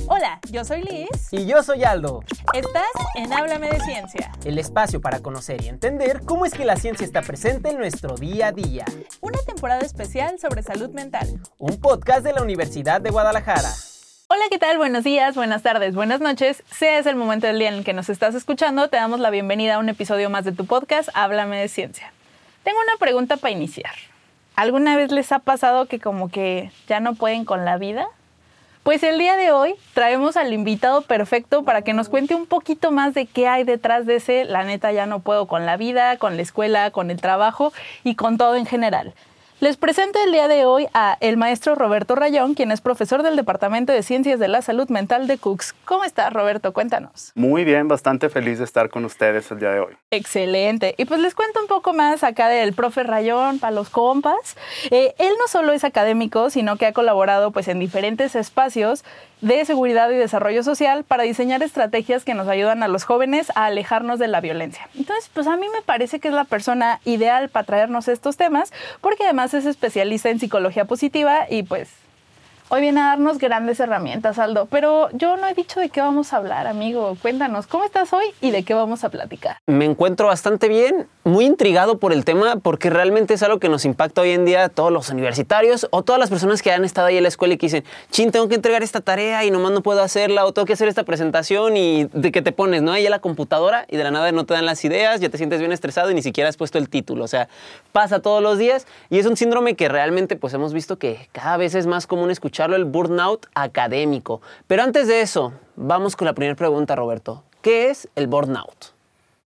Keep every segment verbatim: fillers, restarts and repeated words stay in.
Hola, yo soy Liz. Y yo soy Aldo. Estás en Háblame de Ciencia. El espacio para conocer y entender cómo es que la ciencia está presente en nuestro día a día. Una temporada especial sobre salud mental. Un podcast de la Universidad de Guadalajara. Hola, ¿qué tal? Buenos días, buenas tardes, buenas noches. Sea ese el momento del día en el que nos estás escuchando, te damos la bienvenida a un episodio más de tu podcast, Háblame de Ciencia. Tengo una pregunta para iniciar. ¿Alguna vez les ha pasado que como que ya no pueden con la vida? Pues el día de hoy traemos al invitado perfecto para que nos cuente un poquito más de qué hay detrás de ese la neta ya no puedo con la vida, con la escuela, con el trabajo y con todo en general. Les presento el día de hoy a el maestro Roberto Rayón, quien es profesor del Departamento de Ciencias de la Salud Mental de Cooks. ¿Cómo estás, Roberto? Cuéntanos. Muy bien, bastante feliz de estar con ustedes el día de hoy. Excelente. Y pues les cuento un poco más acá del profe Rayón para los compas. Eh, él no solo es académico, sino que ha colaborado pues en diferentes espacios de seguridad y desarrollo social para diseñar estrategias que nos ayudan a los jóvenes a alejarnos de la violencia. Entonces, pues a mí me parece que es la persona ideal para traernos estos temas, porque además es especialista en psicología positiva y pues hoy viene a darnos grandes herramientas, Aldo. Pero yo no he dicho de qué vamos a hablar, amigo. Cuéntanos, ¿cómo estás hoy y de qué vamos a platicar? Me encuentro bastante bien, muy intrigado por el tema porque realmente es algo que nos impacta hoy en día a todos los universitarios o todas las personas que han estado ahí en la escuela y que dicen, chin, tengo que entregar esta tarea y nomás no puedo hacerla, o tengo que hacer esta presentación y de que te pones, ¿no? Ahí a la computadora y de la nada no te dan las ideas, ya te sientes bien estresado y ni siquiera has puesto el título. O sea, pasa todos los días y es un síndrome que realmente pues hemos visto que cada vez es más común escucharlo, el burnout académico. Pero antes de eso, vamos con la primera pregunta, Roberto. ¿Qué es el burnout?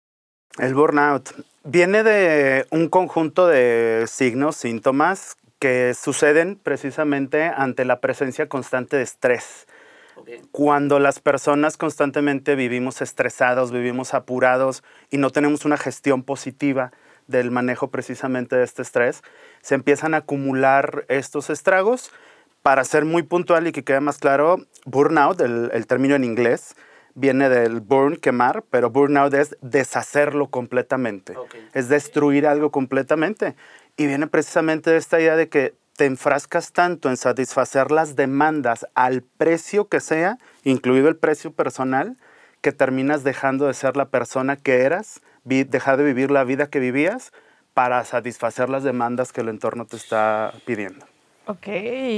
El burnout viene de un conjunto de signos, síntomas que suceden precisamente ante la presencia constante de estrés. Okay. Cuando las personas constantemente vivimos estresados, vivimos apurados y no tenemos una gestión positiva del manejo precisamente de este estrés, se empiezan a acumular estos estragos. Para ser muy puntual y que quede más claro, burnout, el, el término en inglés, viene del burn, quemar, pero burnout es deshacerlo completamente. Okay. Es destruir algo completamente. Y viene precisamente de esta idea de que te enfrascas tanto en satisfacer las demandas al precio que sea, incluido el precio personal, que terminas dejando de ser la persona que eras, vi, dejar de vivir la vida que vivías para satisfacer las demandas que el entorno te está pidiendo. Ok.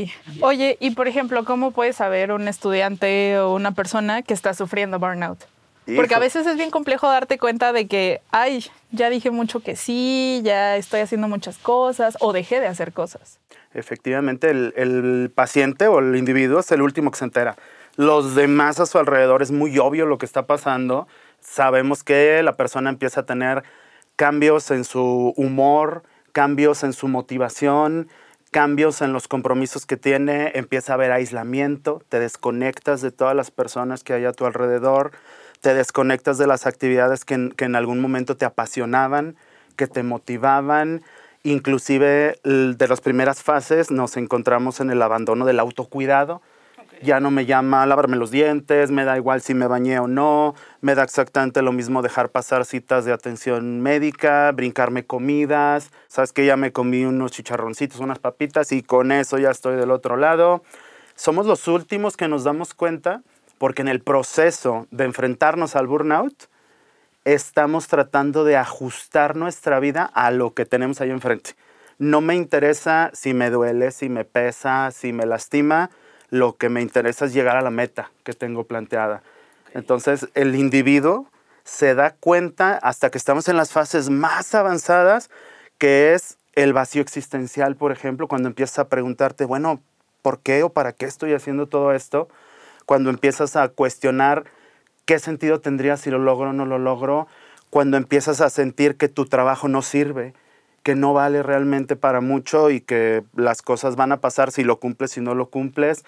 Oye, y por ejemplo, ¿cómo puede saber un estudiante o una persona que está sufriendo burnout? Hijo. Porque a veces es bien complejo darte cuenta de que, ay, ya dije mucho que sí, ya estoy haciendo muchas cosas o dejé de hacer cosas. Efectivamente, el, el paciente o el individuo es el último que se entera. Los demás a su alrededor es muy obvio lo que está pasando. Sabemos que la persona empieza a tener cambios en su humor, cambios en su motivación, cambios en los compromisos que tiene, empieza a haber aislamiento, te desconectas de todas las personas que hay a tu alrededor, te desconectas de las actividades que en, que en algún momento te apasionaban, que te motivaban. Inclusive de las primeras fases nos encontramos en el abandono del autocuidado. Ya no me llama lavarme los dientes, me da igual si me bañé o no, me da exactamente lo mismo dejar pasar citas de atención médica, brincarme comidas, sabes que ya me comí unos chicharroncitos, unas papitas y con eso ya estoy del otro lado. Somos los últimos que nos damos cuenta porque en el proceso de enfrentarnos al burnout estamos tratando de ajustar nuestra vida a lo que tenemos ahí enfrente. No me interesa si me duele, si me pesa, si me lastima. Lo que me interesa es llegar a la meta que tengo planteada. Okay. Entonces, el individuo se da cuenta hasta que estamos en las fases más avanzadas, que es el vacío existencial, por ejemplo, cuando empiezas a preguntarte, bueno, ¿por qué o para qué estoy haciendo todo esto? Cuando empiezas a cuestionar qué sentido tendría si lo logro o no lo logro, cuando empiezas a sentir que tu trabajo no sirve, que no vale realmente para mucho y que las cosas van a pasar si lo cumples, si no lo cumples,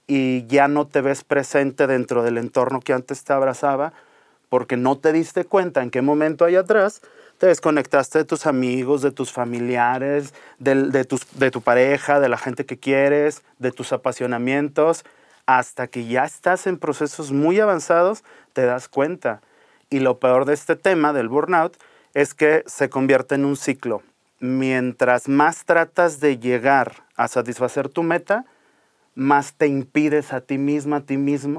y ya no te ves presente dentro del entorno que antes te abrazaba, porque no te diste cuenta en qué momento allá atrás te desconectaste de tus amigos, de tus familiares, de, de, tus, de tu pareja, de la gente que quieres, de tus apasionamientos, hasta que ya estás en procesos muy avanzados, te das cuenta. Y lo peor de este tema del burnout es que se convierte en un ciclo. Mientras más tratas de llegar a satisfacer tu meta, más te impides a ti misma, a ti mismo,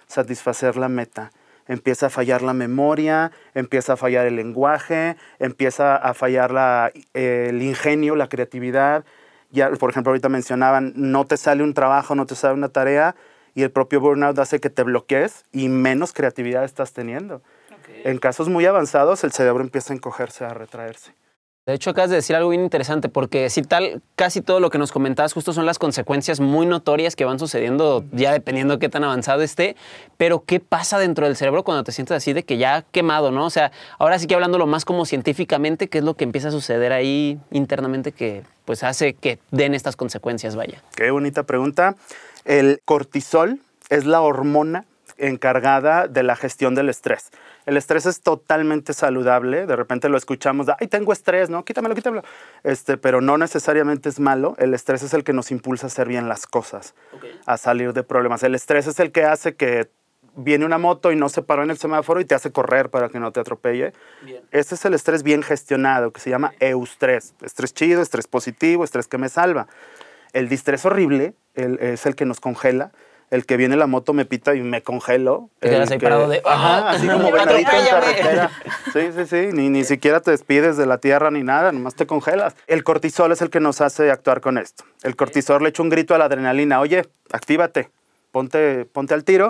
satisfacer la meta. Empieza a fallar la memoria, empieza a fallar el lenguaje, empieza a fallar la, eh, el ingenio, la creatividad. Ya, por ejemplo, ahorita mencionaban, no te sale un trabajo, no te sale una tarea, y el propio burnout hace que te bloquees y menos creatividad estás teniendo. Okay. En casos muy avanzados, el cerebro empieza a encogerse, a retraerse. De hecho, acabas de decir algo bien interesante, porque si tal, casi todo lo que nos comentabas justo son las consecuencias muy notorias que van sucediendo ya dependiendo de qué tan avanzado esté, pero ¿qué pasa dentro del cerebro cuando te sientes así de que ya quemado, ¿no? O sea, ahora sí que hablándolo más como científicamente, ¿qué es lo que empieza a suceder ahí internamente que pues hace que den estas consecuencias, vaya? Qué bonita pregunta. El cortisol es la hormona encargada de la gestión del estrés. El estrés es totalmente saludable. De repente lo escuchamos, ay, tengo estrés, ¿no? Quítamelo, quítamelo. Este, pero no necesariamente es malo. El estrés es el que nos impulsa a hacer bien las cosas, okay, a salir de problemas. El estrés es el que hace que viene una moto y no se paró en el semáforo y te hace correr para que no te atropelle. Bien. Ese es el estrés bien gestionado, que se llama eustrés. Estrés chido, estrés positivo, estrés que me salva. El distrés horrible el, es el que nos congela. El que viene la moto me pita y me congelo. Te quedas ahí parado de... Ajá, así como venadito en carretera. Sí, sí, sí. Ni, ni siquiera te despides de la tierra ni nada, nomás te congelas. El cortisol es el que nos hace actuar con esto. El cortisol le echa un grito a la adrenalina. Oye, actívate, ponte, ponte al tiro.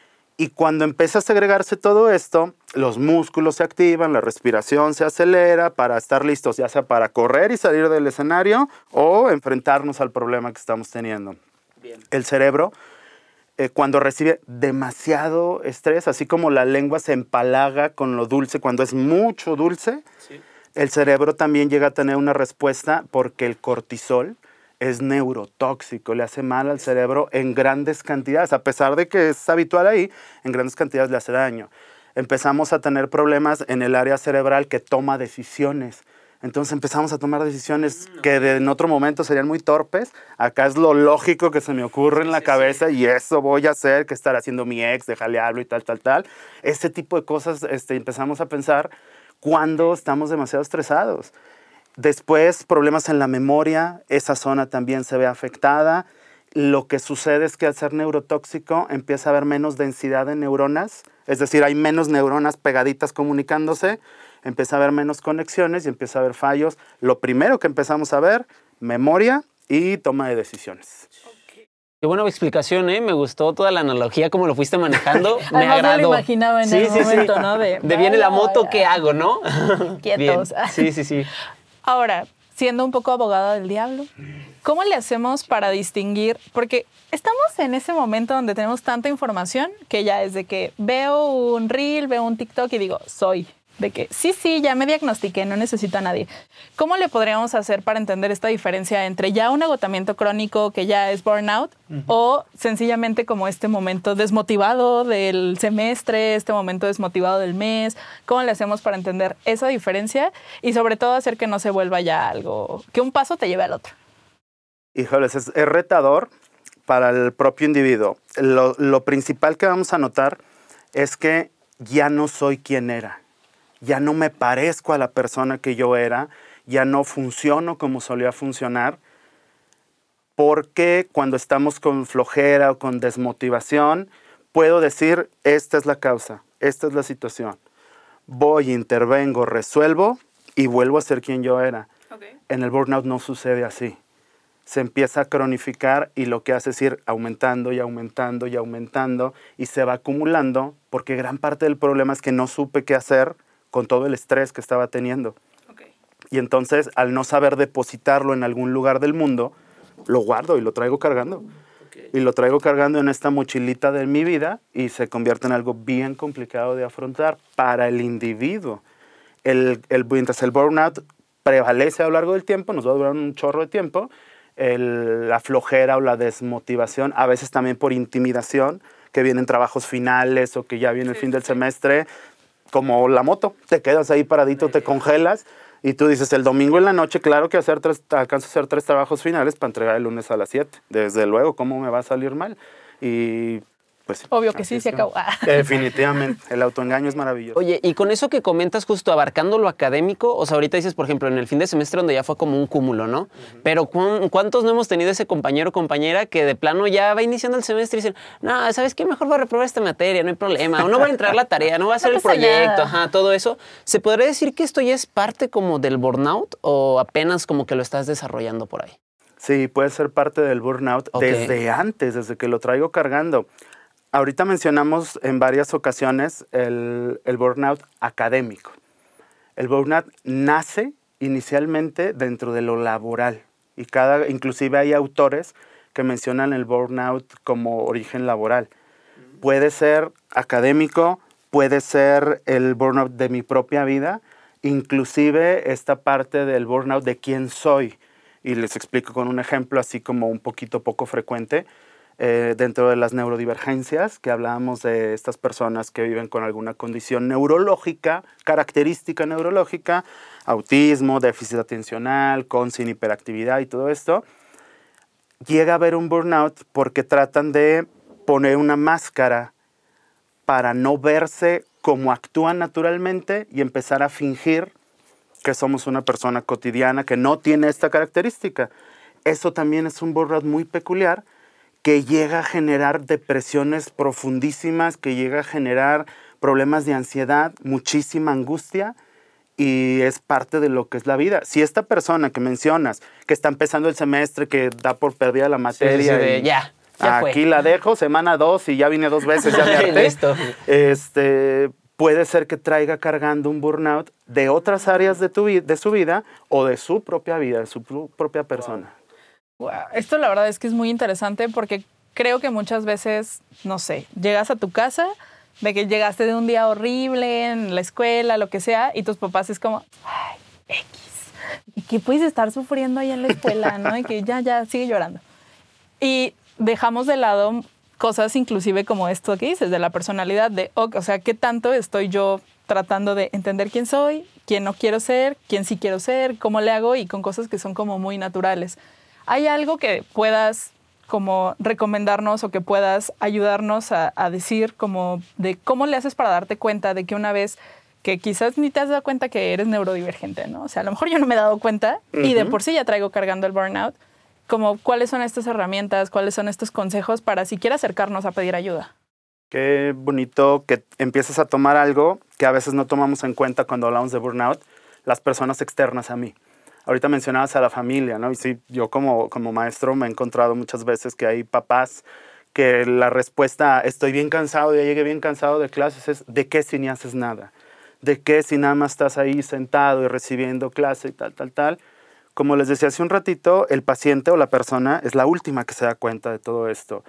Y cuando empieza a segregarse todo esto, los músculos se activan, la respiración se acelera para estar listos, ya sea para correr y salir del escenario o enfrentarnos al problema que estamos teniendo. Bien. El cerebro... Eh, cuando recibe demasiado estrés, así como la lengua se empalaga con lo dulce, cuando es mucho dulce, sí, el cerebro también llega a tener una respuesta porque el cortisol es neurotóxico, le hace mal al cerebro en grandes cantidades, a pesar de que es habitual ahí, en grandes cantidades le hace daño. Empezamos a tener problemas en el área cerebral que toma decisiones. Entonces empezamos a tomar decisiones que de, en otro momento serían muy torpes. Acá es lo lógico que se me ocurre en la sí, cabeza sí. Y eso voy a hacer, que estar haciendo mi ex, déjale hablo y tal, tal, tal. Ese tipo de cosas este, empezamos a pensar cuando estamos demasiado estresados. Después, problemas en la memoria, esa zona también se ve afectada. Lo que sucede es que al ser neurotóxico empieza a haber menos densidad de neuronas, es decir, hay menos neuronas pegaditas comunicándose, empieza a haber menos conexiones y empieza a haber fallos. Lo primero que empezamos a ver, memoria y toma de decisiones. Okay. Qué buena explicación, ¿eh? Me gustó toda la analogía, cómo lo fuiste manejando. Me Además, agradó. No lo imaginaba en sí, el sí, momento, sí. ¿no? De, de viene la moto, ¿qué hago, no? Quietos. Bien. Sí, sí, sí. Ahora, siendo un poco abogada del diablo, ¿cómo le hacemos para distinguir? Porque estamos en ese momento donde tenemos tanta información que ya es de que veo un reel, veo un TikTok y digo, soy. De que sí, sí, ya me diagnostiqué, no necesito a nadie. ¿Cómo le podríamos hacer para entender esta diferencia entre ya un agotamiento crónico que ya es burnout uh-huh. o sencillamente como este momento desmotivado del semestre, este momento desmotivado del mes? ¿Cómo le hacemos para entender esa diferencia y sobre todo hacer que no se vuelva ya algo, que un paso te lleve al otro? Híjoles, es, es retador para el propio individuo. Lo, lo principal que vamos a notar es que ya no soy quien era. Ya no me parezco a la persona que yo era, ya no funciono como solía funcionar, porque cuando estamos con flojera o con desmotivación, puedo decir, esta es la causa, esta es la situación. Voy, intervengo, resuelvo y vuelvo a ser quien yo era. Okay. En el burnout no sucede así. Se empieza a cronificar y lo que hace es ir aumentando y aumentando y aumentando y se va acumulando, porque gran parte del problema es que no supe qué hacer con todo el estrés que estaba teniendo. Okay. Y entonces, al no saber depositarlo en algún lugar del mundo, lo guardo y lo traigo cargando. Okay. Y lo traigo cargando en esta mochilita de mi vida y se convierte en algo bien complicado de afrontar para el individuo. El, el, mientras el burnout prevalece a lo largo del tiempo, nos va a durar un chorro de tiempo, el, la flojera o la desmotivación, a veces también por intimidación, que vienen trabajos finales o que ya viene sí, el fin del sí. semestre, como la moto, te quedas ahí paradito, te congelas y tú dices, el domingo en la noche, claro que hacer tres, alcanzo a hacer tres trabajos finales para entregar el lunes a las siete. Desde luego, ¿cómo me va a salir mal? Y Pues sí, Obvio que así sí, se es. acabó. Definitivamente, el autoengaño es maravilloso. Oye, y con eso que comentas justo abarcando lo académico, o sea, ahorita dices, por ejemplo, en el fin de semestre donde ya fue como un cúmulo, ¿no? Uh-huh. Pero ¿cu- ¿cuántos no hemos tenido ese compañero o compañera que de plano ya va iniciando el semestre y dicen, no, ¿sabes qué? Mejor voy a reprobar esta materia, no hay problema, o no voy a entrar la tarea, no va a hacer no el proyecto, nada. ajá, todo eso. ¿Se podría decir que esto ya es parte como del burnout o apenas como que lo estás desarrollando por ahí? Sí, puede ser parte del burnout Okay. desde antes, desde que lo traigo cargando. Ahorita mencionamos en varias ocasiones el, el burnout académico. El burnout nace inicialmente dentro de lo laboral y cada, inclusive hay autores que mencionan el burnout como origen laboral. Puede ser académico, puede ser el burnout de mi propia vida, inclusive esta parte del burnout de quién soy. Y les explico con un ejemplo así como un poquito poco frecuente. Eh, dentro de las neurodivergencias, que hablábamos de estas personas que viven con alguna condición neurológica, característica neurológica, autismo, déficit atencional, con sin hiperactividad y todo esto, llega a haber un burnout porque tratan de poner una máscara para no verse como actúan naturalmente y empezar a fingir que somos una persona cotidiana que no tiene esta característica. Eso también es un burnout muy peculiar que llega a generar depresiones profundísimas, que llega a generar problemas de ansiedad, muchísima angustia, y es parte de lo que es la vida. Si esta persona que mencionas, que está empezando el semestre, que da por perdida la materia, sí, sí, sí, y ya, ya aquí fue. la dejo, semana dos, y ya vine dos veces, ya me harté. Listo. Este, puede ser que traiga cargando un burnout de otras áreas de, tu, de su vida o de su propia vida, de su propia persona. Wow. Wow. Esto la verdad es que es muy interesante porque creo que muchas veces, no sé, llegas a tu casa, de que llegaste de un día horrible en la escuela, lo que sea, y tus papás es como, ay, X, ¿y qué puedes estar sufriendo ahí en la escuela, no? Y que ya, ya, sigue llorando. Y dejamos de lado cosas inclusive como esto que dices, de la personalidad, de, o sea, ¿qué tanto estoy yo tratando de entender quién soy, quién no quiero ser, quién sí quiero ser, cómo le hago y con cosas que son como muy naturales? ¿Hay algo que puedas como recomendarnos o que puedas ayudarnos a, a decir como de cómo le haces para darte cuenta de que una vez que quizás ni te has dado cuenta que eres neurodivergente, ¿no? O sea, a lo mejor yo no me he dado cuenta uh-huh. y de por sí ya traigo cargando el burnout, como cuáles son estas herramientas, cuáles son estos consejos para siquiera acercarnos a pedir ayuda. Qué bonito que empieces a tomar algo que a veces no tomamos en cuenta cuando hablamos de burnout, las personas externas a mí. Ahorita mencionabas a la familia, ¿no? Y sí, yo como, como maestro me he encontrado muchas veces que hay papás que la respuesta, estoy bien cansado, ya llegué bien cansado de clases, es ¿de qué si ni haces nada? ¿De qué si nada más estás ahí sentado y recibiendo clase y tal, tal, tal? Como les decía hace un ratito, el paciente o la persona es la última que se da cuenta de todo esto.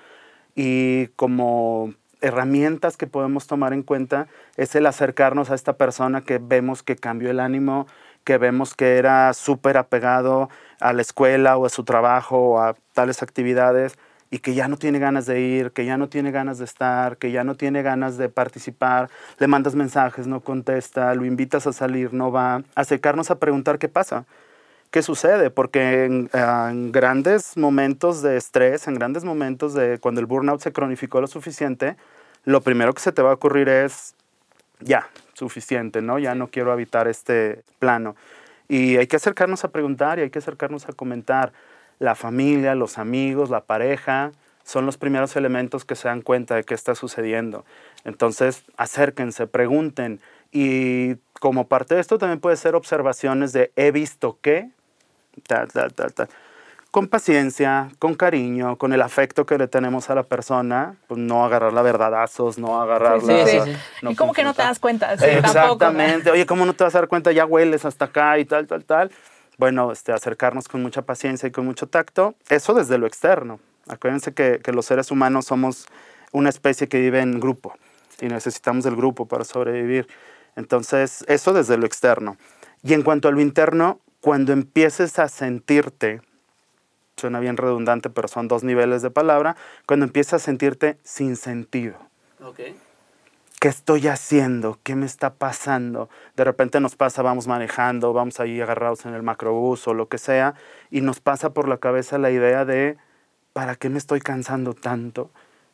Y como herramientas que podemos tomar en cuenta es el acercarnos a esta persona que vemos que cambió el ánimo, que vemos que era súper apegado a la escuela o a su trabajo o a tales actividades y que ya no tiene ganas de ir, que ya no tiene ganas de estar, que ya no tiene ganas de participar, le mandas mensajes, no contesta, lo invitas a salir, no va, acercarnos a preguntar qué pasa, qué sucede, porque en, en grandes momentos de estrés, en grandes momentos de cuando el burnout se cronificó lo suficiente, lo primero que se te va a ocurrir es, ya, suficiente, ¿no? Ya no quiero habitar este plano. Y hay que acercarnos a preguntar y hay que acercarnos a comentar. La familia, los amigos, la pareja, son los primeros elementos que se dan cuenta de qué está sucediendo. Entonces, acérquense, pregunten. Y como parte de esto también puede ser observaciones de he visto que, tal, tal, tal, tal. Con paciencia, con cariño, con el afecto que le tenemos a la persona, pues no agarrarla a verdadazos, no agarrarla... Sí, sí, sí. No y como que no te das cuenta. Sí, exactamente. Tampoco. Oye, ¿cómo no te vas a dar cuenta? Ya hueles hasta acá y tal, tal, tal. Bueno, este, acercarnos con mucha paciencia y con mucho tacto. Eso desde lo externo. Acuérdense que, que los seres humanos somos una especie que vive en grupo y necesitamos del grupo para sobrevivir. Entonces, eso desde lo externo. Y en cuanto a lo interno, cuando empieces a sentirte... suena bien redundante, pero son dos niveles de palabra, cuando empiezas a sentirte sin sentido. Okay. ¿Qué estoy haciendo? ¿Qué me está pasando? De repente nos pasa, vamos manejando, vamos ahí agarrados en el macrobús o lo que sea, y nos pasa por la cabeza la idea de, ¿para qué me estoy cansando tanto?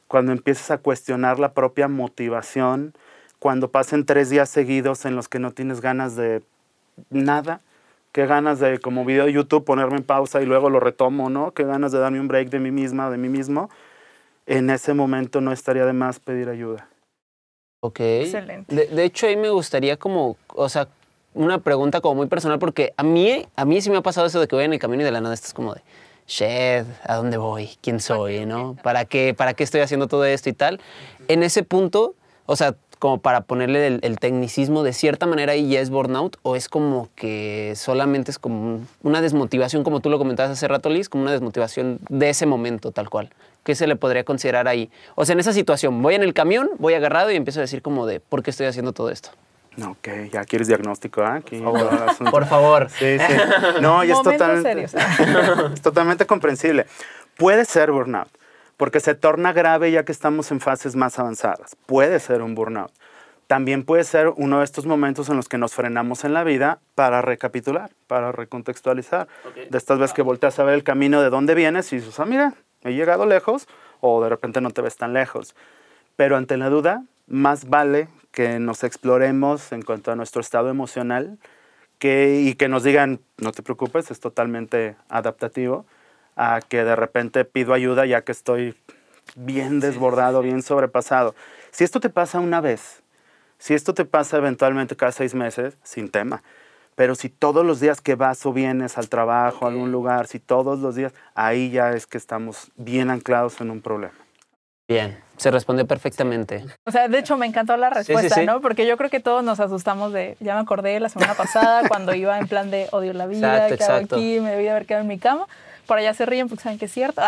cuando empieces a cuestionar la propia motivación, cuando pasen tres días seguidos en los que no tienes ganas de nada, qué ganas de, como video de YouTube, ponerme en pausa y luego lo retomo, ¿no? Qué ganas de darme un break de mí misma, de mí mismo. En ese momento no estaría de más pedir ayuda. Ok. Excelente. De, de hecho, ahí me gustaría como, o sea, una pregunta como muy personal, porque a mí, a mí sí me ha pasado eso de que voy en el camino y de la nada estás como de, shit, ¿a dónde voy? ¿Quién soy? ¿No? ¿Para qué, para qué estoy haciendo todo esto y tal? En ese punto, o sea, como para ponerle el, el tecnicismo, de cierta manera ahí ya es burnout, o es como que solamente es como un- una desmotivación, como tú lo comentabas hace rato, Liz, como una desmotivación de ese momento tal cual. ¿Qué se le podría considerar ahí? O sea, en esa situación, voy en el camión, voy agarrado y empiezo a decir como de, ¿por qué estoy haciendo todo esto? Ok, ya quieres diagnóstico, ¿eh? Aquí, Por favor. todo el asunto. Por favor. Sí, sí. No, y es Momentos totalmente, serios. es totalmente comprensible. Puede ser burnout, porque se torna grave ya que estamos en fases más avanzadas. Puede ser un burnout. También puede ser uno de estos momentos en los que nos frenamos en la vida para recapitular, para recontextualizar. Ok. De estas veces que volteas a ver el camino de dónde vienes y dices, ah, mira, he llegado lejos, o de repente no te ves tan lejos. Pero ante la duda, más vale que nos exploremos en cuanto a nuestro estado emocional que, y que nos digan, no te preocupes, es totalmente adaptativo, a que de repente pido ayuda ya que estoy bien desbordado, bien sobrepasado. Si esto te pasa una vez, si esto te pasa eventualmente cada seis meses, sin tema. Pero si todos los días que vas o vienes al trabajo, a algún lugar, si todos los días, ahí ya es que estamos bien anclados en un problema. Bien, se respondió perfectamente. O sea, de hecho me encantó la respuesta, sí. ¿no? Porque yo creo que todos nos asustamos de, ya me acordé la semana pasada cuando iba en plan de odio la vida, Exacto, ¿qué hago exacto. aquí? Me debí de haber quedado en mi cama. Por allá se ríen porque saben que es cierto.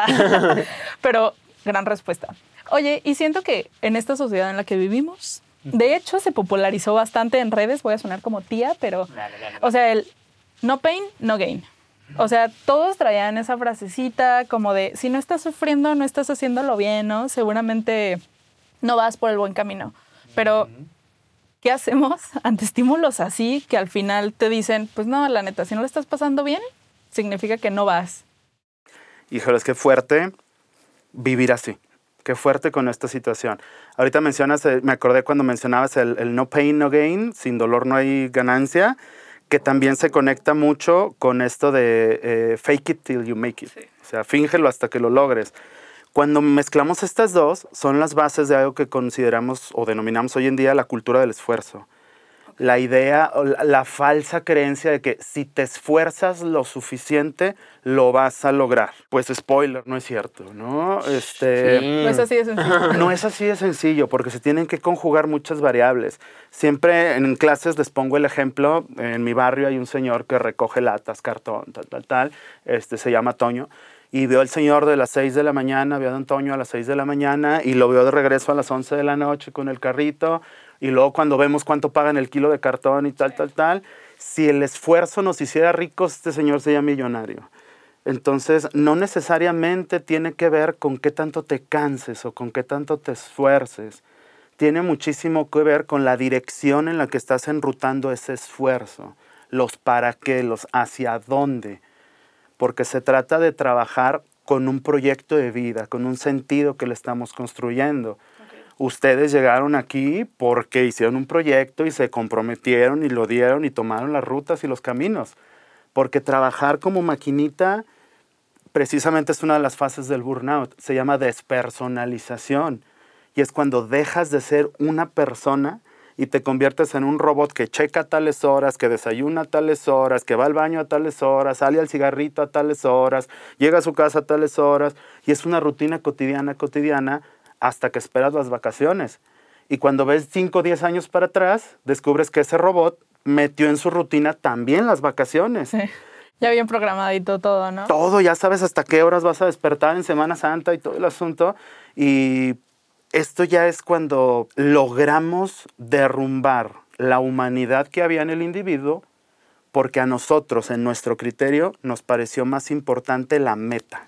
Pero gran respuesta. Oye, y siento que en esta sociedad en la que vivimos, de hecho se popularizó bastante en redes, voy a sonar como tía, pero, o sea, el no pain, no gain. O sea, todos traían esa frasecita como de, si no estás sufriendo, no estás haciéndolo bien, ¿no? Seguramente no vas por el buen camino. Pero, ¿qué hacemos ante estímulos así que al final te dicen, pues no, la neta, si no lo estás pasando bien, significa que no vas? Híjole, es que fuerte vivir así. Qué fuerte con esta situación. Ahorita mencionas, eh, me acordé cuando mencionabas el, el no pain, no gain, sin dolor no hay ganancia, que también se conecta mucho con esto de eh, fake it till you make it. Sí. O sea, fíngelo hasta que lo logres. Cuando mezclamos estas dos, son las bases de algo que consideramos o denominamos hoy en día la cultura del esfuerzo. La idea, la, la falsa creencia de que si te esfuerzas lo suficiente, lo vas a lograr. Pues spoiler, no es cierto, ¿no? Este, Sí. No es así de sencillo. No es así de sencillo, porque se tienen que conjugar muchas variables. Siempre en clases les pongo el ejemplo, en mi barrio hay un señor que recoge latas, cartón, tal, tal, tal, este, se llama Toño, y veo al señor de las seis de la mañana, veo a don Toño a las seis de la mañana, y lo veo de regreso a las once de la noche con el carrito, y luego cuando vemos cuánto pagan el kilo de cartón y tal, tal, tal, si el esfuerzo nos hiciera ricos, este señor sería millonario. Entonces, no necesariamente tiene que ver con qué tanto te canses o con qué tanto te esfuerces. Tiene muchísimo que ver con la dirección en la que estás enrutando ese esfuerzo, los para qué, los hacia dónde, porque se trata de trabajar con un proyecto de vida, con un sentido que le estamos construyendo. Ustedes llegaron aquí porque hicieron un proyecto y se comprometieron y lo dieron y tomaron las rutas y los caminos. Porque trabajar como maquinita precisamente es una de las fases del burnout. Se llama despersonalización. Y es cuando dejas de ser una persona y te conviertes en un robot que checa a tales horas, que desayuna a tales horas, que va al baño a tales horas, sale al cigarrito a tales horas, llega a su casa a tales horas. Y es una rutina cotidiana, cotidiana, hasta que esperas las vacaciones. Y cuando ves cinco o diez años para atrás, descubres que ese robot metió en su rutina también las vacaciones. Sí. Ya bien programadito todo, ¿no? Todo, ya sabes hasta qué horas vas a despertar en Semana Santa y todo el asunto. Y esto ya es cuando logramos derrumbar la humanidad que había en el individuo, porque a nosotros, en nuestro criterio, nos pareció más importante la meta.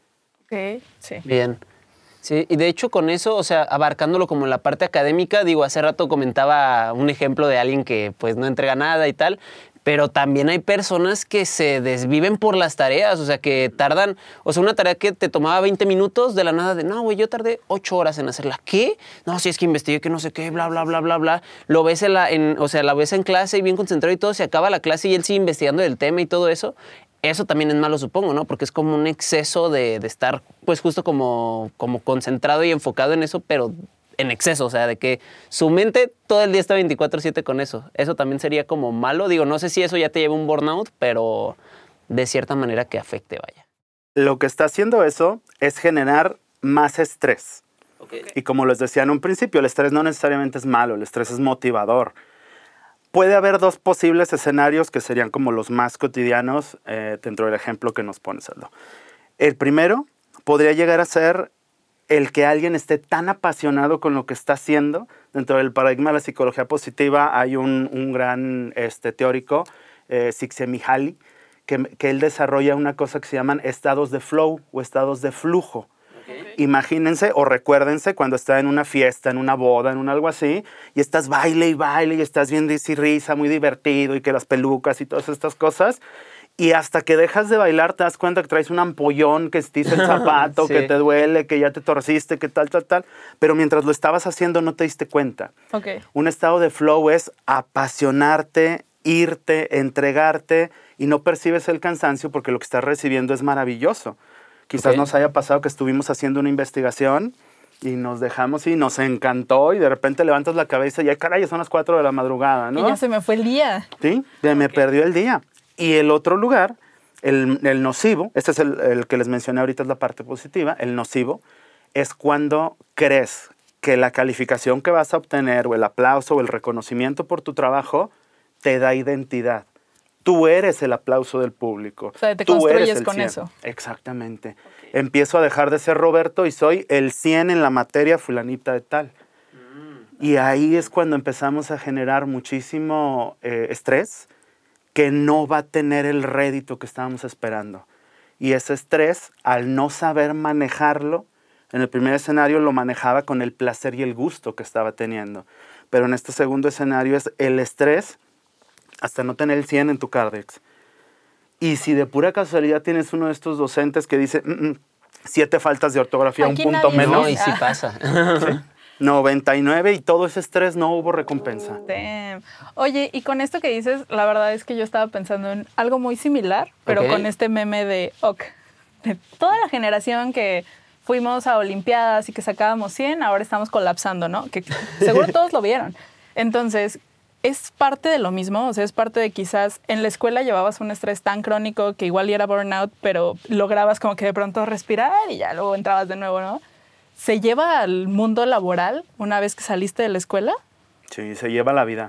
Ok, sí. Bien. Sí, y de hecho con eso, o sea, abarcándolo como en la parte académica, digo, hace rato comentaba un ejemplo de alguien que pues no entrega nada y tal, Pero también hay personas que se desviven por las tareas, o sea, que tardan, o sea, una tarea que te tomaba veinte minutos, de la nada de, no, güey, yo tardé ocho horas en hacerla. ¿Qué? No, si es que investigué que no sé qué, bla, bla, bla, bla, bla. Lo ves en la, en, o sea, la ves en clase y bien concentrado y todo, se acaba la clase y él sigue investigando del tema y todo eso. Eso también es malo, supongo, ¿no? Porque es como un exceso de, de estar, pues, justo como, como concentrado y enfocado en eso, pero en exceso, o sea, de que su mente todo el día está veinticuatro siete con eso. Eso también sería como malo. Digo, no sé si eso ya te lleva a un burnout, pero de cierta manera que afecte, vaya. Lo que está haciendo eso es generar más estrés. Okay. Y como les decía en un principio, el estrés no necesariamente es malo, el estrés es motivador. Puede haber dos posibles escenarios que serían como los más cotidianos eh, dentro del ejemplo que nos pones, Aldo. El primero podría llegar a ser el que alguien esté tan apasionado con lo que está haciendo. Dentro del paradigma de la psicología positiva hay un, un gran este, teórico, eh, Csikszentmihalyi, que, que él desarrolla una cosa que se llaman estados de flow o estados de flujo. Okay. Imagínense o recuérdense cuando está en una fiesta, en una boda, en un algo así, y estás baile y baile y estás bien risa y risa, muy divertido, y que las pelucas y todas estas cosas. Y hasta que dejas de bailar te das cuenta que traes un ampollón, que estiza el zapato, sí. que te duele, que ya te torciste, que tal, tal, tal. Pero mientras lo estabas haciendo no te diste cuenta. Okay. Un estado de flow es apasionarte, irte, entregarte y no percibes el cansancio porque lo que estás recibiendo es maravilloso. Quizás okay. nos haya pasado que estuvimos haciendo una investigación y nos dejamos y nos encantó y de repente levantas la cabeza y ya, caray, son las cuatro de la madrugada, ¿no? Y ya se me fue el día. Sí, okay. me perdió el día. Y el otro lugar, el, el nocivo, este es el, el que les mencioné ahorita, es la parte positiva, el nocivo es cuando crees que la calificación que vas a obtener o el aplauso o el reconocimiento por tu trabajo te da identidad. Tú eres el aplauso del público. O sea, te Tú construyes eres el con cien. eso. Exactamente. Okay. Empiezo a dejar de ser Roberto y soy el cien en la materia fulanita de tal. Mm. Y ahí es cuando empezamos a generar muchísimo eh, estrés, que no va a tener el rédito que estábamos esperando. Y ese estrés, al no saber manejarlo, en el primer escenario lo manejaba con el placer y el gusto que estaba teniendo. Pero en este segundo escenario es el estrés hasta no tener el cien en tu Cardex. Y si de pura casualidad tienes uno de estos docentes que dice mm, mm, siete faltas de ortografía, Aquí un punto menos. No, y sí pasa. ¿Sí? noventa y nueve y todo ese estrés no hubo recompensa. Damn. Oye, y con esto que dices, la verdad es que yo estaba pensando en algo muy similar, pero okay. con este meme de Ok. De toda la generación que fuimos a Olimpiadas y que sacábamos cien, ahora estamos colapsando, ¿no? Que seguro todos lo vieron. Entonces, es parte de lo mismo, o sea, es parte de quizás en la escuela llevabas un estrés tan crónico que igual era burnout, pero lograbas como que de pronto respirar y ya luego entrabas de nuevo, ¿no? ¿Se lleva al mundo laboral una vez que saliste de la escuela? Sí, se lleva la vida.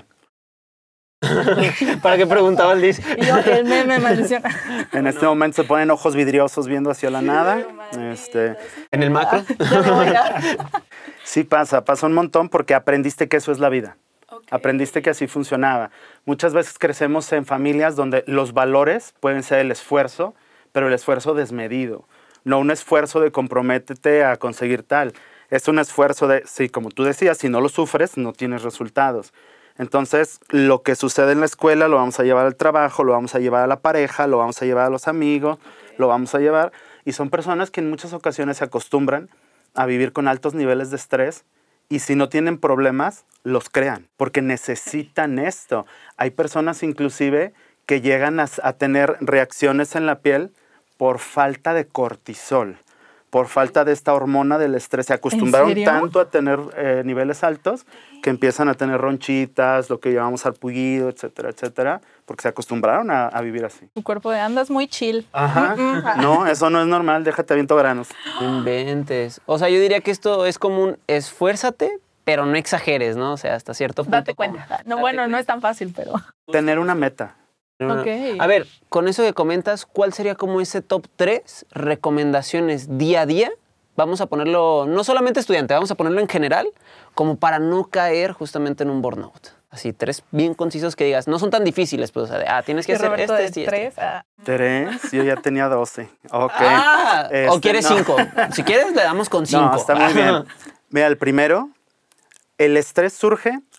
¿Para qué preguntaba el Liz? Y yo, el meme, maldición. En este no. momento se ponen ojos vidriosos viendo hacia la nada. Este, ¿En el macro? Ya me voy a... Sí pasa, pasa un montón porque aprendiste que eso es la vida. Okay. Aprendiste que así funcionaba. Muchas veces crecemos en familias donde los valores pueden ser el esfuerzo, pero el esfuerzo desmedido. No un esfuerzo de comprométete a conseguir tal. Es un esfuerzo de, sí, como tú decías, si no lo sufres, no tienes resultados. Entonces, lo que sucede en la escuela lo vamos a llevar al trabajo, lo vamos a llevar a la pareja, lo vamos a llevar a los amigos, okay. lo vamos a llevar. Y son personas que en muchas ocasiones se acostumbran a vivir con altos niveles de estrés y si no tienen problemas, los crean, porque necesitan esto. Hay personas inclusive que llegan a, a tener reacciones en la piel por falta de cortisol, por falta de esta hormona del estrés. Se acostumbraron tanto a tener eh, niveles altos que empiezan a tener ronchitas, lo que llamamos sarpullido, etcétera, etcétera, porque se acostumbraron a, a vivir así. Tu cuerpo de andas muy chill. Ajá. No, eso no es normal, déjate aviento granos. Inventes. O sea, yo diría que esto es como un esfuérzate, pero no exageres, ¿no? O sea, hasta cierto punto. Date cuenta. No, Date bueno, cuenta. No es tan fácil, pero... Tener una meta. No, no. Okay. A ver, con eso que comentas, ¿cuál sería como ese top tres recomendaciones día a día? Vamos a ponerlo, no solamente estudiante, vamos a ponerlo en general, como para no caer justamente en un burnout. Así, tres bien concisos que digas, no son tan difíciles, pues, o sea, de, ah, tienes que hacer Roberto este, este y tres, este. ah. Tres, yo ya tenía doce. Ok. Ah, este, o quieres no. cinco. Si quieres, le damos con cinco. No, está muy bien. Mira, el primero, el estrés surge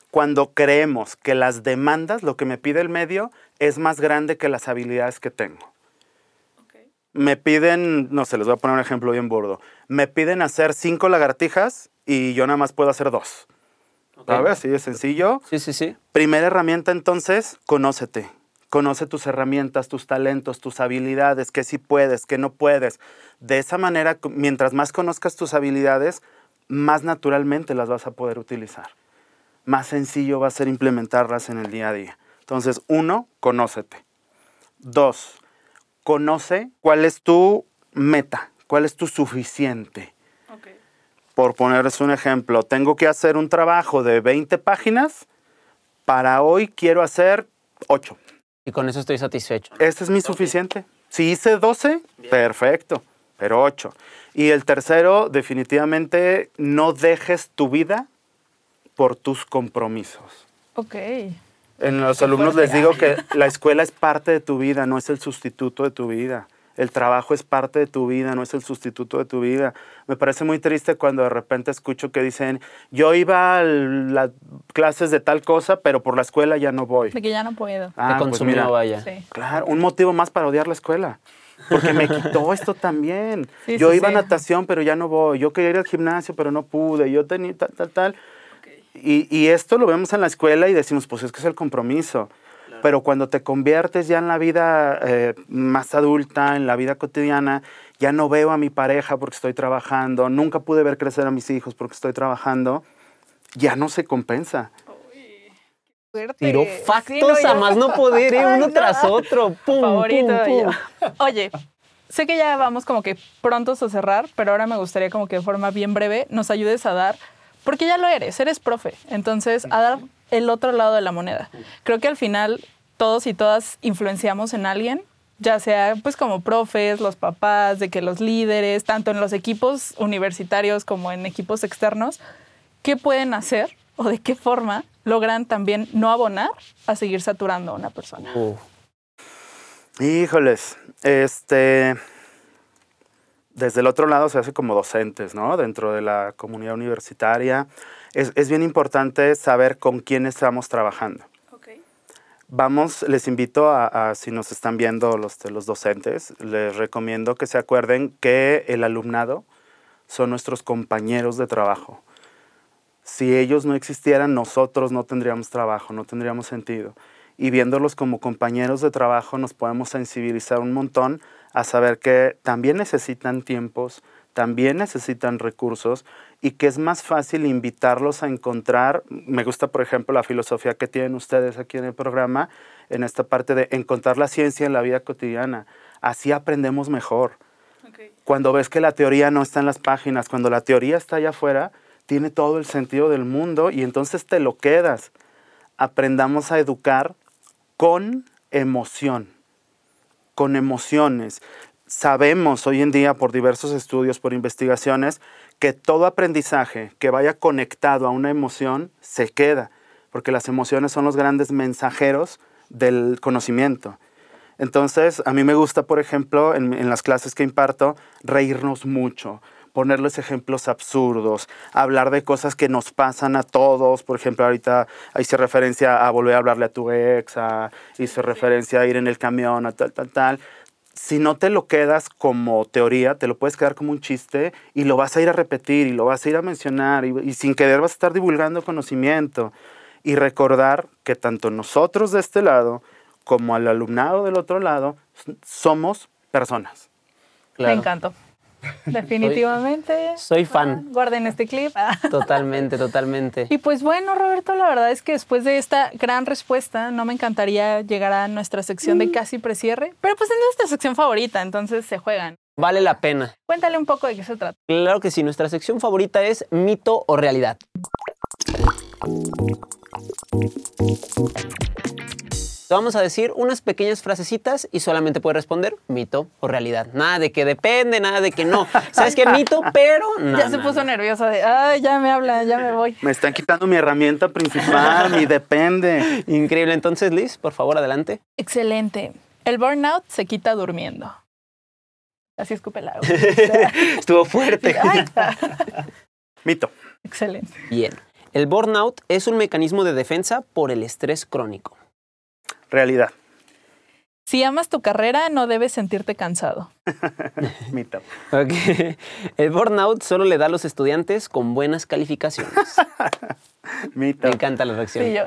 cuando creemos que las demandas, lo que me pide el medio, es más grande que las habilidades que tengo. Okay. Me piden, no sé, les voy a poner un ejemplo bien burdo. Me piden hacer cinco lagartijas y yo nada más puedo hacer dos. Okay. ¿Sabes? Así de sencillo. Sí, sí, sí. Primera herramienta, entonces, conócete. Conoce tus herramientas, tus talentos, tus habilidades, qué sí puedes, qué no puedes. De esa manera, mientras más conozcas tus habilidades, más naturalmente las vas a poder utilizar. Más sencillo va a ser implementarlas en el día a día. Entonces, uno, conócete. Dos, conoce cuál es tu meta, cuál es tu suficiente. Okay. Por ponerles un ejemplo, tengo que hacer un trabajo de veinte páginas, para hoy quiero hacer ocho. Y con eso estoy satisfecho. Este es mi suficiente. Okay. Si hice doce, bien. Perfecto, pero ocho. Y el tercero, definitivamente, no dejes tu vida por tus compromisos. Ok. En los alumnos les digo que la escuela es parte de tu vida, no es el sustituto de tu vida. El trabajo es parte de tu vida, no es el sustituto de tu vida. Me parece muy triste cuando de repente escucho que dicen, yo iba a las clases de tal cosa, pero por la escuela ya no voy. De que ya no puedo. Ah, que consumió, pues vaya. Sí. Claro, un motivo más para odiar la escuela. Porque me quitó esto también. Sí, yo sí, iba sí. a natación, pero ya no voy. Yo quería ir al gimnasio, pero no pude. Yo tenía tal, tal, tal. Okay. Y, y esto lo vemos en la escuela y decimos, pues es que es el compromiso. Claro. Pero cuando te conviertes ya en la vida eh, más adulta, en la vida cotidiana, ya no veo a mi pareja porque estoy trabajando, nunca pude ver crecer a mis hijos porque estoy trabajando, ya no se compensa. Fuerte. Tiró factos sí, no, a más no poder, ¿eh? Uno no. tras otro. Pum, Favorito pum, pum. Oye, sé que ya vamos como que prontos a cerrar, pero ahora me gustaría como que de forma bien breve nos ayudes a dar, porque ya lo eres, eres profe, entonces a dar el otro lado de la moneda. Creo que al final todos y todas influenciamos en alguien, ya sea pues como profes, los papás, de que los líderes, tanto en los equipos universitarios como en equipos externos, ¿qué pueden hacer o de qué forma logran también no abonar a seguir saturando a una persona? Uh. Híjoles, este, desde el otro lado se hace como docentes, ¿no? Dentro de la comunidad universitaria. Es, es bien importante saber con quién estamos trabajando. Okay. Vamos, les invito a, a, si nos están viendo los, los docentes, les recomiendo que se acuerden que el alumnado son nuestros compañeros de trabajo. Si ellos no existieran, nosotros no tendríamos trabajo, no tendríamos sentido. Y viéndolos como compañeros de trabajo nos podemos sensibilizar un montón a saber que también necesitan tiempos, también necesitan recursos y que es más fácil invitarlos a encontrar, me gusta por ejemplo la filosofía que tienen ustedes aquí en el programa, en esta parte de encontrar la ciencia en la vida cotidiana. Así aprendemos mejor. Okay. Cuando ves que la teoría no está en las páginas, cuando la teoría está allá afuera, tiene todo el sentido del mundo y entonces te lo quedas. Aprendamos a educar con emoción, con emociones. Sabemos hoy en día por diversos estudios, por investigaciones, que todo aprendizaje que vaya conectado a una emoción se queda, porque las emociones son los grandes mensajeros del conocimiento. Entonces, a mí me gusta, por ejemplo, en, en las clases que imparto, reírnos mucho, ponerles ejemplos absurdos, hablar de cosas que nos pasan a todos. Por ejemplo, ahorita hice referencia a volver a hablarle a tu ex, a, hice referencia a ir en el camión, a tal, tal, tal. Si no te lo quedas como teoría, te lo puedes quedar como un chiste y lo vas a ir a repetir y lo vas a ir a mencionar y, y sin querer vas a estar divulgando conocimiento. Y recordar que tanto nosotros de este lado como al alumnado del otro lado somos personas. Claro. Me encantó. Definitivamente. Soy, soy fan. Ah, guarden este clip. Totalmente, totalmente. Y pues bueno, Roberto, la verdad es que después de esta gran respuesta, no me encantaría llegar a nuestra sección mm. de casi precierre, pero pues es nuestra sección favorita, entonces se juegan. Vale la pena. Cuéntale un poco de qué se trata. Claro que sí, nuestra sección favorita es mito o realidad. Te vamos a decir unas pequeñas frasecitas y solamente puedes responder mito o realidad. Nada de que depende, nada de que no. ¿Sabes qué? Mito, pero no. Ya se puso nerviosa de, ay, ya me hablan, ya me voy. Me están quitando mi herramienta principal, mi depende. Increíble. Entonces, Liz, por favor, adelante. Excelente. El burnout se quita durmiendo. Así escupe el agua. Estuvo fuerte. Mito. Excelente. Bien. El burnout es un mecanismo de defensa por el estrés crónico. Realidad. Si amas tu carrera, no debes sentirte cansado. Mito. Okay. El burnout solo le da a los estudiantes con buenas calificaciones. Mito. Me encanta la reacción. Sí, yo.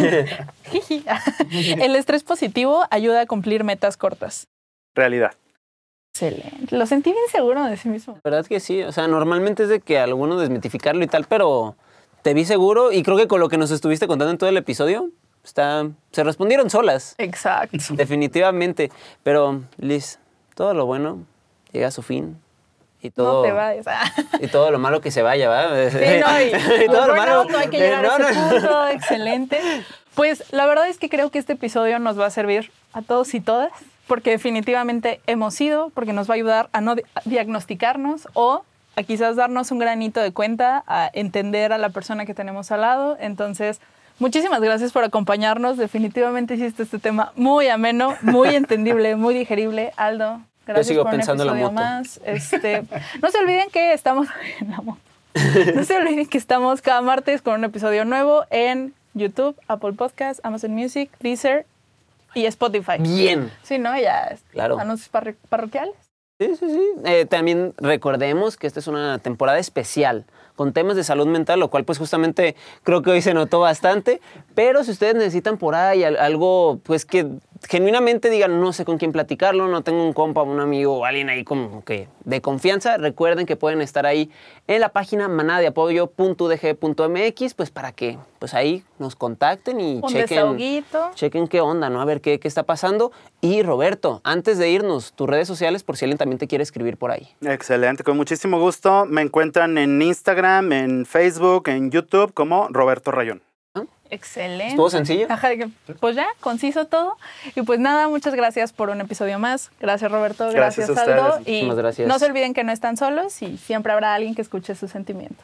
El estrés positivo ayuda a cumplir metas cortas. Realidad. Excelente. Lo sentí bien seguro de sí mismo. ¿Verdad que sí? O sea, normalmente es de que alguno desmitificarlo y tal, pero te vi seguro y creo que con lo que nos estuviste contando en todo el episodio, está, se respondieron solas. Exacto. Definitivamente. Pero, Liz, todo lo bueno llega a su fin. Y todo, No te vayas. y todo lo malo que se vaya, ¿va? Sí, no, y, y todo lo malo. No hay que llegar no, a ese no. punto. Excelente. Pues la verdad es que creo que este episodio nos va a servir a todos y todas, porque definitivamente hemos ido, porque nos va a ayudar a no di- a diagnosticarnos o a quizás darnos un granito de cuenta, a entender a la persona que tenemos al lado. Entonces, muchísimas gracias por acompañarnos. Definitivamente hiciste este tema muy ameno, muy entendible, muy digerible. Aldo, gracias sigo por un pensando en la episodio moto. más. Este, no se olviden que estamos en la moto. No se olviden que estamos cada martes con un episodio nuevo en YouTube, Apple Podcasts, Amazon Music, Deezer y Spotify. Bien. Sí, ¿no? Ya. Claro. Anuncios parro- parroquiales. Sí, sí, sí. Eh, también recordemos que esta es una temporada especial con temas de salud mental, lo cual pues justamente creo que hoy se notó bastante, pero si ustedes necesitan por ahí al- algo pues que genuinamente digan no sé con quién platicarlo, no tengo un compa, un amigo o alguien ahí como que de confianza, recuerden que pueden estar ahí en la página manadeapoyo punto u d g punto m x pues para que pues ahí nos contacten y Un chequen, desahoguito. chequen qué onda, ¿no? A ver qué, qué está pasando. Y Roberto, antes de irnos, tus redes sociales por si alguien también te quiere escribir por ahí. Excelente, con muchísimo gusto. Me encuentran en Instagram, en Facebook, en YouTube como Roberto Rayón. Excelente. ¿Estuvo sencillo? Ajá, de que, pues ya, conciso todo. Y pues nada, muchas gracias por un episodio más. Gracias, Roberto. Gracias, Gracias a Aldo. ustedes. Y Muchísimas gracias. no se olviden que no están solos y siempre habrá alguien que escuche sus sentimientos.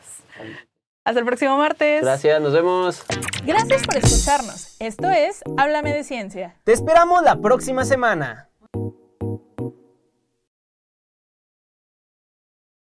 Hasta el próximo martes. Gracias, nos vemos. Gracias por escucharnos. Esto es Háblame de Ciencia. Te esperamos la próxima semana.